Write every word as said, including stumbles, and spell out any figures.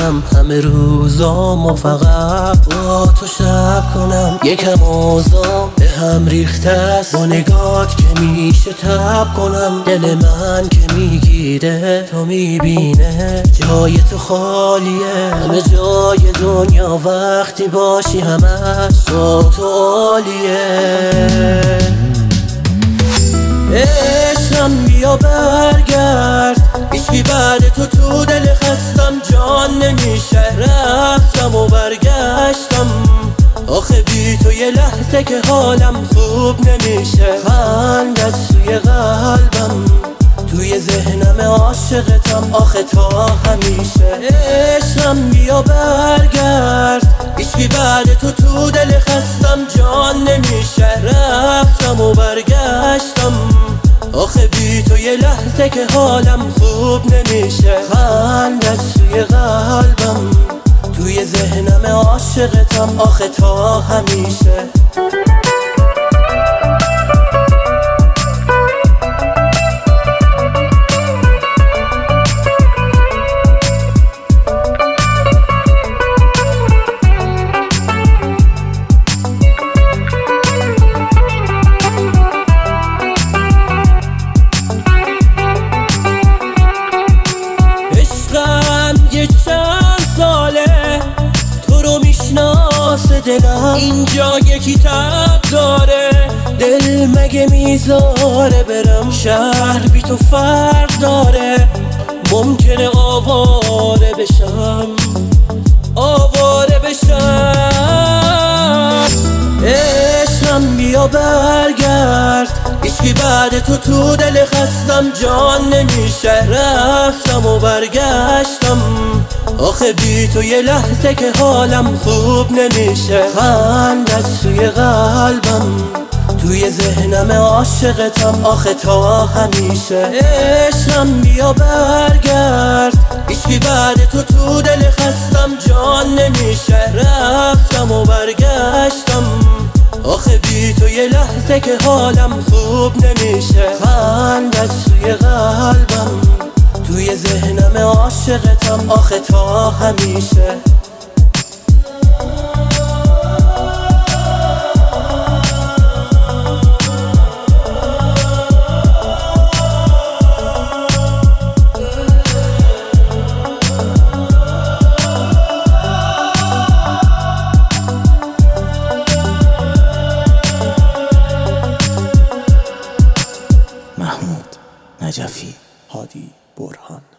کنم همه روزامو فقط با تو شب کنم. یکم اوزام به هم ریخته است با نگات که میشه تب کنم. دل من که میگیره تو میبینه جای تو خالیه. همه جای دنیا وقتی باشی همش با تو عالیه. عشقم بیا برگرد، هیچکی بعد تو تو دل خستم جان نمیشه. رفتم و برگشتم، آخه بی تو یه لحظه که حالم خوب نمیشه. خندت توی قلبم، توی ذهنم عاشقتم آخه تا همیشه. عشقم بیا برگرد، هیچکی بعد تو تو دل خستم جان نمیشه. رفتم و برگشتم، آخه بی تو یه لحظه که حالم خوب نمیشه. خندت توی قلبم، توی ذهنم عاشقتم آخه تا همیشه. دلم اینجا یکی تب داره، دل مگه میذاره برم؟ شهر بی تو فرق داره، ممکنه آواره بشم، آواره بشم. عشقم بیا برگرد، هیچکی بعد تو تو دل خستم جان نمیشه. رفتم و برگشتم، آخه بی تو یه لحظه که حالم خوب نمیشه. خندت توی قلبم، توی ذهنم عاشقتم آخه تا همیشه. عشقم بیا برگرد، هیچکی بعد تو تو دل خستم جان نمیشه. رفتم و برگشتم، آخه بی تو یه لحظه که حالم خوب نمیشه. خندت توی قلبم، توی ذهنم عاشقتم آخه تا همیشه. محمود نجفی، هادی برهان.